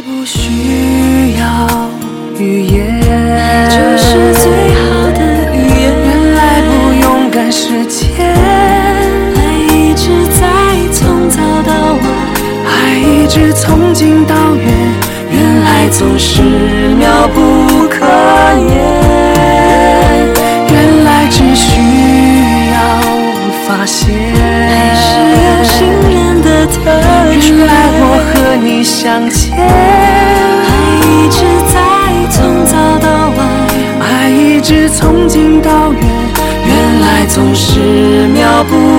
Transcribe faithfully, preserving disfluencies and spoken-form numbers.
不需要语言， 爱就是最好的语言。 原来不用赶时间， 爱一直在从早到晚， 爱一直从近到远，原来总是妙不可言。原来只需要发现， 爱是有信任的特质。 原来我和你相见， 爱一直在从早到晚， 爱一直从近到远，原来总是妙不